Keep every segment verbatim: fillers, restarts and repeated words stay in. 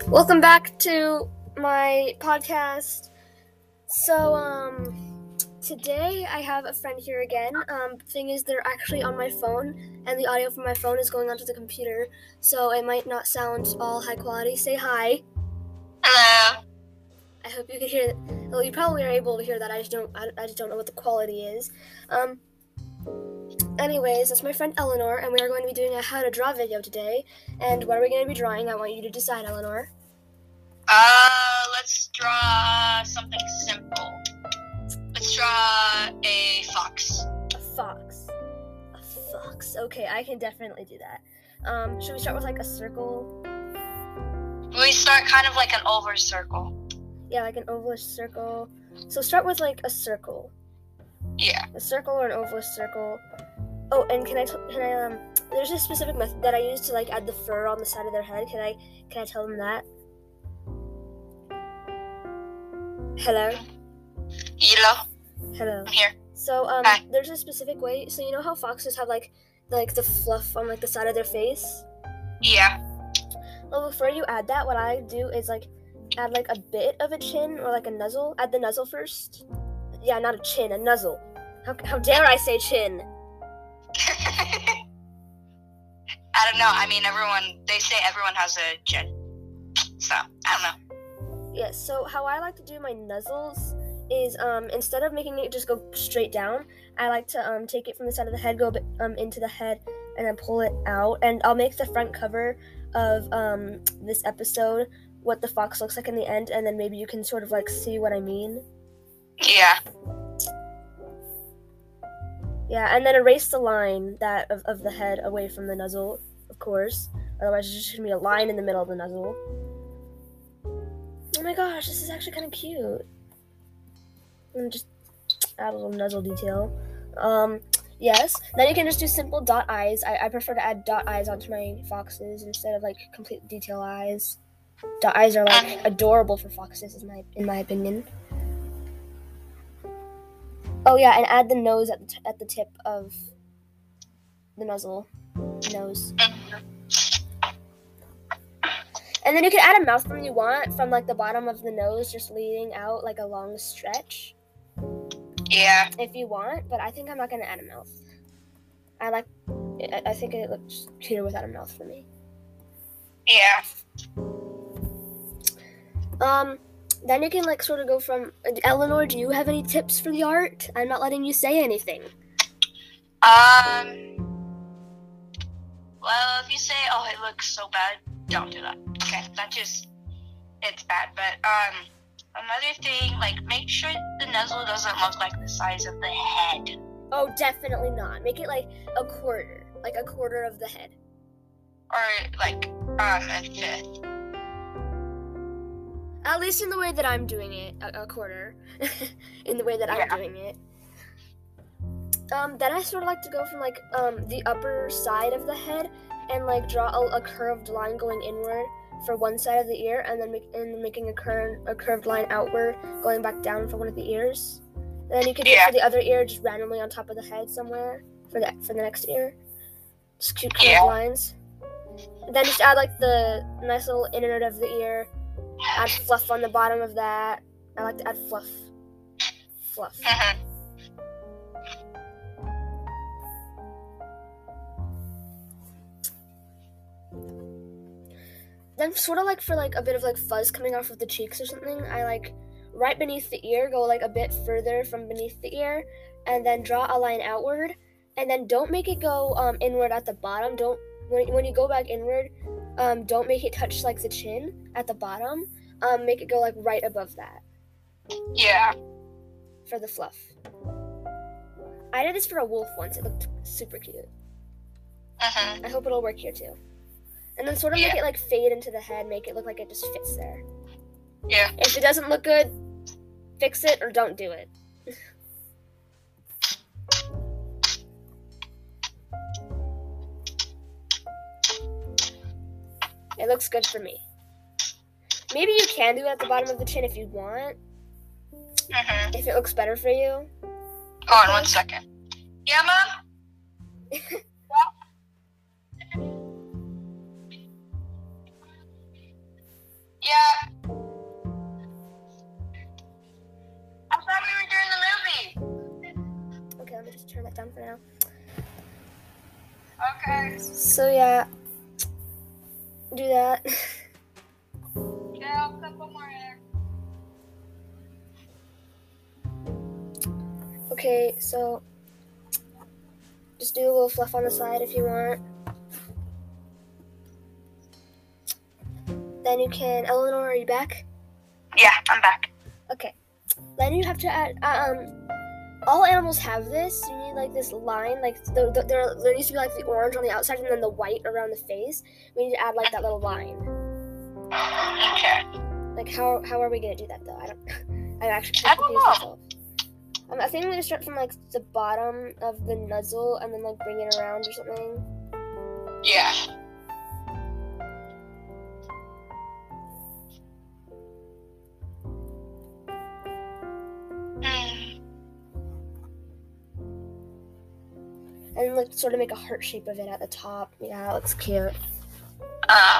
Welcome back to my podcast. So, um, today I have a friend here again. Um, thing is, they're actually on my phone, and the audio from my phone is going onto the computer, so it might not sound all high quality. Say hi. Hello. I hope you can hear. Well, you probably are able to hear that. I just don't. I, I just don't know what the quality is. Um. Anyways, that's my friend Eleanor, and we are going to be doing a how to draw video today. And what are we going to be drawing? I want you to decide, Eleanor. Uh, let's draw something simple. Let's draw a fox. A fox. A fox. Okay, I can definitely do that. Um, should we start with like a circle? We start kind of like an oval circle. Yeah, like an ovalish circle. So start with like a circle. Yeah. A circle or an ovalish circle. Oh, and can I t- can I um? There's a specific method that I use to like add the fur on the side of their head. Can I can I tell them that? Hello. Hello. Hello. I'm here. So um, Hi. there's a specific way. So you know how foxes have like like the fluff on like the side of their face. Yeah. Well, before you add that, what I do is like add like a bit of a chin or like a nuzzle. Add the nuzzle first. Yeah, not a chin, a nuzzle. How how dare I say chin? I don't know. I mean, everyone, they say everyone has a chin. So, I don't know. Yes, so how I like to do my nuzzles is um instead of making it just go straight down, I like to um take it from the side of the head, go bit, um into the head, and then pull it out. And I'll make the front cover of um this episode what the fox looks like in the end, and then maybe you can sort of like see what I mean. Yeah. Yeah, and then erase the line that of, of the head away from the nuzzle, of course. Otherwise, it's just gonna be a line in the middle of the nuzzle. Oh my gosh, this is actually kind of cute. And just add a little nuzzle detail. Um, yes. Then you can just do simple dot eyes. I, I prefer to add dot eyes onto my foxes instead of like complete detail eyes. Dot eyes are like adorable for foxes, in my in my opinion. Oh yeah, and add the nose at the t- at the tip of the muzzle. Nose. And then you can add a mouth when you want, from like the bottom of the nose, just leading out like a long stretch. Yeah. If you want, but I think I'm not gonna add a mouth. I like. I, I think it looks cuter without a mouth for me. Yeah. Um. Then you can like sort of go from. Eleanor, do you have any tips for the art? I'm not letting you say anything. Um. Well, if you say, "Oh, it looks so bad," don't do that. Okay, that just it's bad. But um, another thing, like make sure the nuzzle doesn't look like the size of the head. Oh, definitely not. Make it like a quarter, like a quarter of the head. Or like um a fifth. At least in the way that I'm doing it, a, a quarter. In the way that Yeah. I'm doing it. Um, then I sort of like to go from like um the upper side of the head and like draw a, a curved line going inward for one side of the ear, and then make, and then making a curved a curved line outward going back down for one of the ears. And then you could do Yeah. it for the other ear, just randomly on top of the head somewhere for the for the next ear. Just cute curved Yeah. lines. And then just add like the nice little inner of the ear. Add fluff on the bottom of that. I like to add fluff. Fluff. Mhm. Then sort of like for like a bit of like fuzz coming off of the cheeks or something, I like right beneath the ear, go like a bit further from beneath the ear, and then draw a line outward, and then don't make it go um, inward at the bottom. Don't when when you go back inward, um, don't make it touch like the chin at the bottom. Um, make it go like right above that Yeah. for the fluff. I did this for a wolf once. It looked super cute. Mhm. I hope it'll work here too. And then sort of make Yeah. it like fade into the head, make it look like it just fits there. Yeah. If it doesn't look good, fix it or don't do it. It looks good for me. Maybe you can do it at the bottom of the chin if you want, Mhm. if it looks better for you. Hold on one second. Yeah, Mom? Okay. So yeah, do that. Okay, I'll put one more hair. Okay, so just do a little fluff on the side if you want. Then you can, Eleanor, are you back? Yeah, I'm back. Okay. Then you have to add, uh, um, all animals have this. You need like this line, like the, the, there, there used to be like the orange on the outside and then the white around the face. We need to add like that little line. Okay. Like how how are we gonna do that though? I don't. I'm actually I don't confused know. myself. Um, I think I'm gonna start from like the bottom of the nuzzle and then like bring it around or something. Yeah. Mm. And like sort of make a heart shape of it at the top. Yeah, that looks cute. Uh.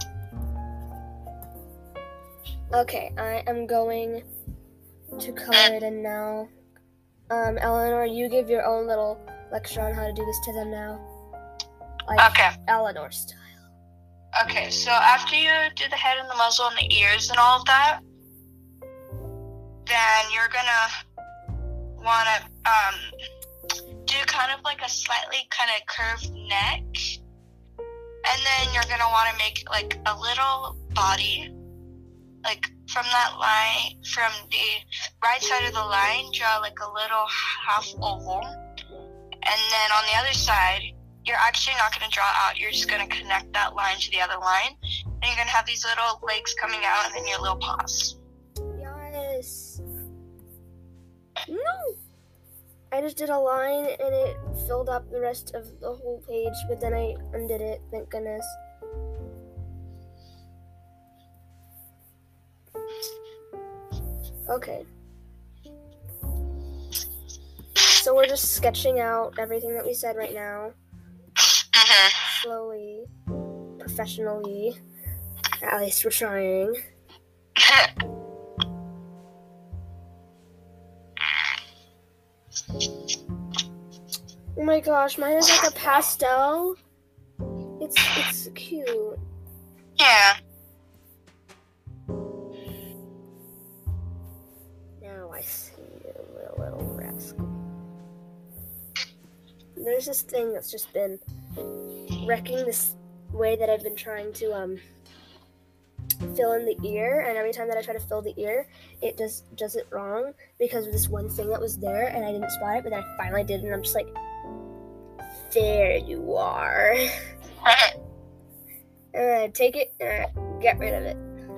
Okay, I am going to color it in now. Um, Eleanor, you give your own little lecture on how to do this to them now. Like Okay. Eleanor style. Okay, so after you do the head and the muzzle and the ears and all of that, then you're gonna wanna um do kind of like a slightly kind of curved neck, and then you're gonna want to make like a little body, like from that line, from the right side of the line, draw like a little half oval, and then on the other side, you're actually not going to draw out, you're just going to connect that line to the other line, and you're going to have these little legs coming out and then your little paws. Yes. No! I just did a line and it filled up the rest of the whole page, but then I undid it, thank goodness. Okay. So we're just sketching out everything that we said right now. Mm-hmm. Slowly, professionally. At least we're trying. Oh my gosh, mine is like a pastel. It's it's cute. Yeah. Now I see you, little, little rascal. There's this thing that's just been wrecking this way that I've been trying to um fill in the ear, and every time that I try to fill the ear, it does does it wrong because of this one thing that was there, and I didn't spot it, but then I finally did, and I'm just like, there you are. And I take it and I get rid of it.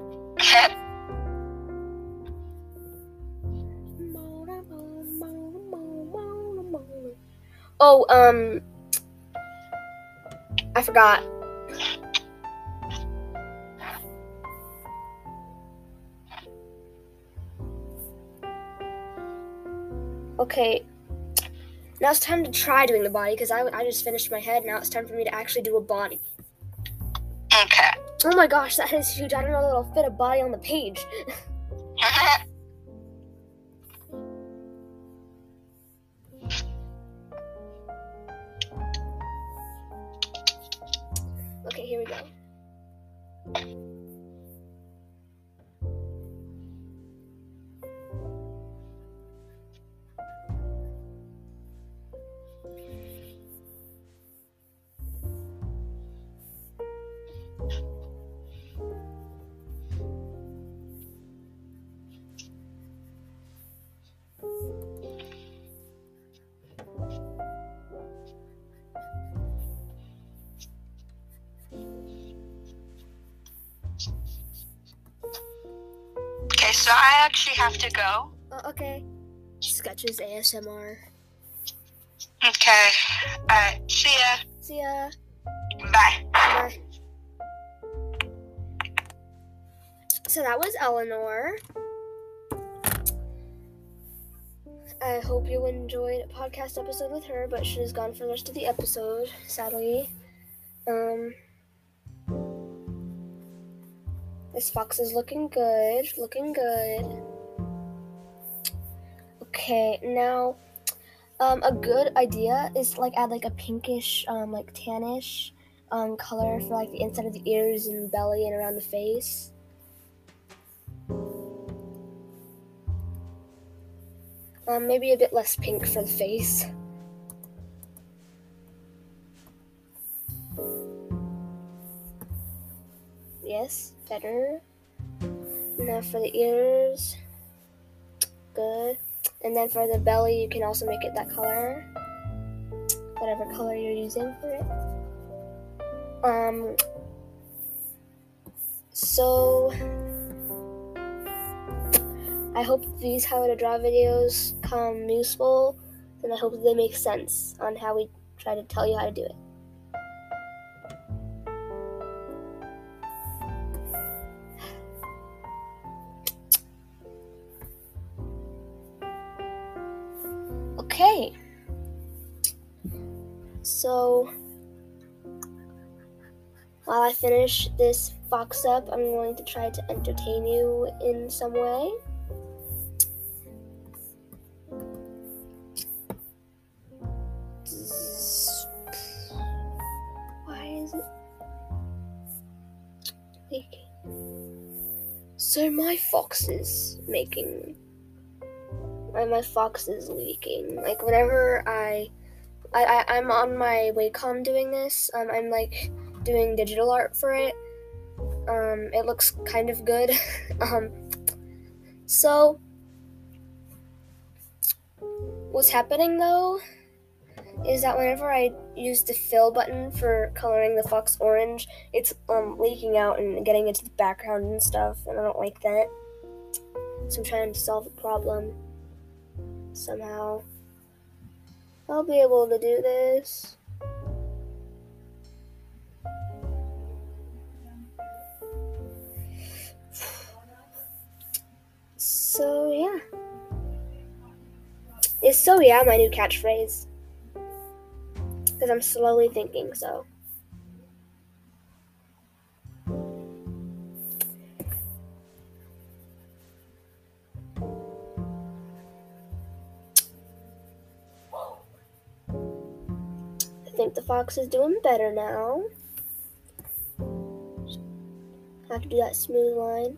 Oh, um, I forgot. Okay, now it's time to try doing the body, because I, I just finished my head. Now it's time for me to actually do a body. Okay. Oh my gosh, that is huge. I don't know that it'll fit a body on the page. Okay, here we go. Okay, so I actually have to go. Uh, okay. Sketches A S M R. Okay. Alright, see ya. See ya. Bye. Bye. So that was Eleanor. I hope you enjoyed a podcast episode with her, but she is gone for the rest of the episode, sadly. Um, this fox is looking good, looking good. Okay, now, Um, a good idea is to, like, add like a pinkish, um, like tannish, um, color for like the inside of the ears and belly and around the face. Um, maybe a bit less pink for the face. Yes, better. Now for the ears. Good. And then for the belly, you can also make it that color. Whatever color you're using for it. Um, so, I hope these how to draw videos come useful, and I hope they make sense on how we try to tell you how to do it. Okay, so while I finish this box up, I'm going to try to entertain you in some way. Why is it leaking? So my fox is making... My, my fox is leaking. Like, whenever I... I, I, I'm on my Wacom doing this, um, I'm, like, doing digital art for it. Um, it looks kind of good. um, so... What's happening, though, is that whenever I use the fill button for coloring the fox orange, it's um, leaking out and getting into the background and stuff, and I don't like that. So I'm trying to solve the problem somehow. I'll be able to do this. So, yeah. Is so yeah my new catchphrase? Because I'm slowly thinking so. I think the fox is doing better now. I have to do that smooth line.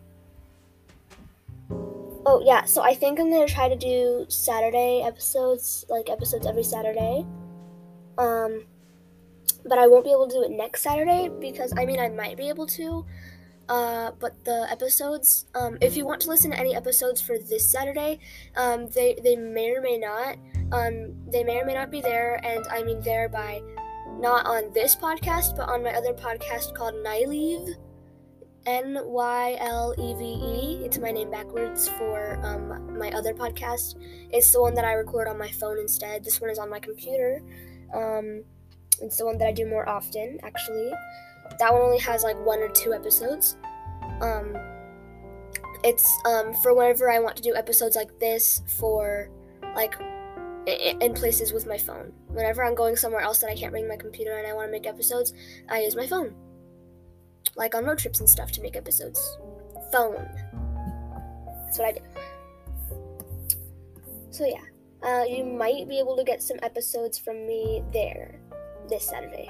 Oh, yeah, so I think I'm going to try to do Saturday episodes, like episodes every Saturday. Um, but I won't be able to do it next Saturday because, I mean, I might be able to. Uh, but the episodes, um, if you want to listen to any episodes for this Saturday, um, they, they may or may not, um, they may or may not be there, and I mean there by not on this podcast, but on my other podcast called Nyleave, N Y L E V E. It's my name backwards for um, my other podcast. It's the one that I record on my phone instead. This one is on my computer. Um, it's the one that I do more often, actually. That one only has like one or two episodes. Um, it's um, for whenever I want to do episodes like this for like in places with my phone. Whenever I'm going somewhere else that I can't bring my computer and I want to make episodes, I use my phone. Like on road trips and stuff to make episodes. Phone. That's what I do. So yeah, uh, you might be able to get some episodes from me there this Saturday.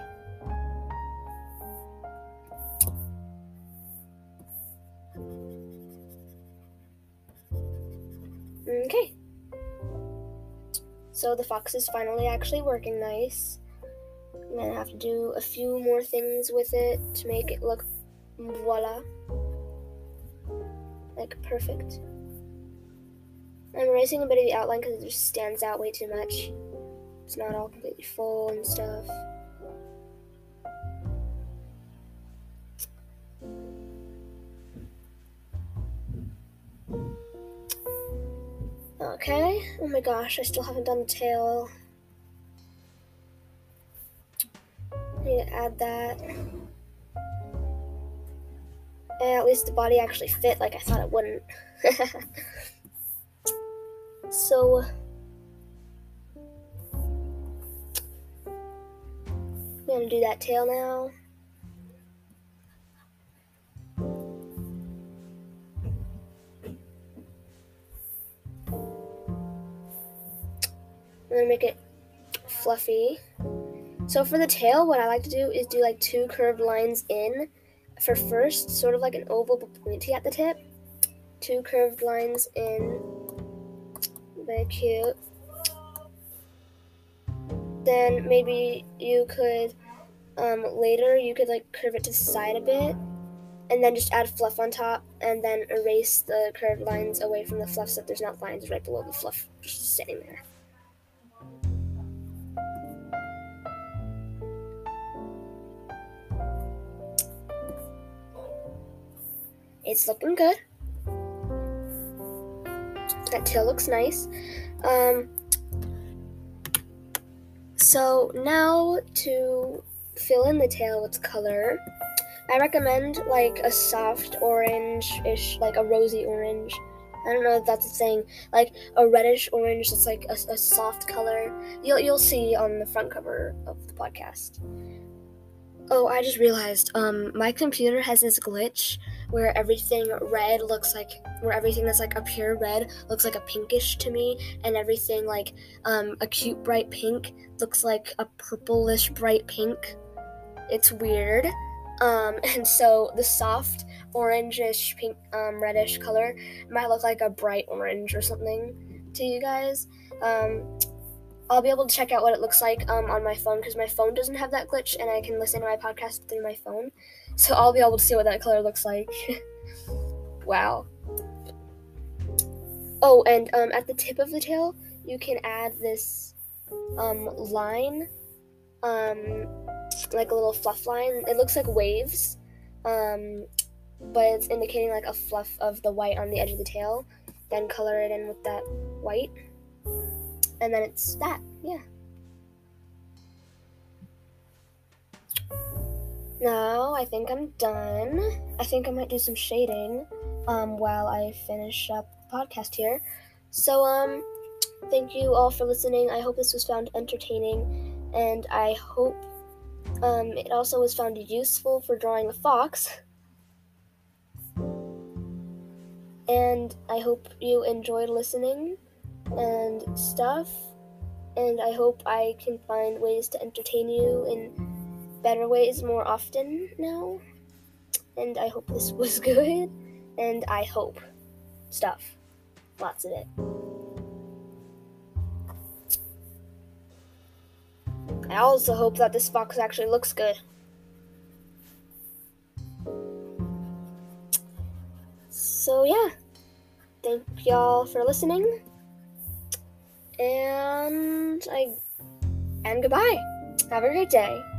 Okay. So the fox is finally actually working nice. I'm gonna have to do a few more things with it to make it look voila. Like perfect. I'm erasing a bit of the outline because it just stands out way too much. It's not all completely full and stuff. Okay. Oh my gosh, I still haven't done the tail. I need to add that. And at least the body actually fit like I thought it wouldn't. So, I'm gonna do that tail now. I'm gonna make it fluffy. So for the tail, what I like to do is do like two curved lines in for first, sort of like an oval but pointy at the tip. Two curved lines in. Very cute. Then maybe you could, um, later you could like curve it to the side a bit, and then just add fluff on top, and then erase the curved lines away from the fluff so that there's not lines right below the fluff just sitting there. It's looking good. That tail looks nice. Um, so now to fill in the tail with color, I recommend like a soft orange-ish, like a rosy orange. I don't know if that's a saying, like a reddish orange that's like a, a soft color. You'll you'll see on the front cover of the podcast. Oh, I just realized, um, my computer has this glitch where everything red looks like, where everything that's like a pure red looks like a pinkish to me, and everything like um, a cute bright pink looks like a purplish bright pink. It's weird. Um, and so the soft orangish pink, um, reddish color might look like a bright orange or something to you guys. Um, I'll be able to check out what it looks like um, on my phone, because my phone doesn't have that glitch, and I can listen to my podcast through my phone. So I'll be able to see what that color looks like. Wow. Oh, and um, at the tip of the tail, you can add this um, line, um, like a little fluff line. It looks like waves, um, but it's indicating like a fluff of the white on the edge of the tail. Then color it in with that white. And then it's that, yeah. Now, I think I'm done. I think I might do some shading um, while I finish up the podcast here. So, um, thank you all for listening. I hope this was found entertaining, and I hope um, it also was found useful for drawing a fox. And I hope you enjoyed listening and stuff, and I hope I can find ways to entertain you in better ways more often now, and I hope this was good, and I hope stuff, lots of it. I also hope that this fox actually looks good. So yeah, thank y'all for listening. And I and goodbye. Have a great day.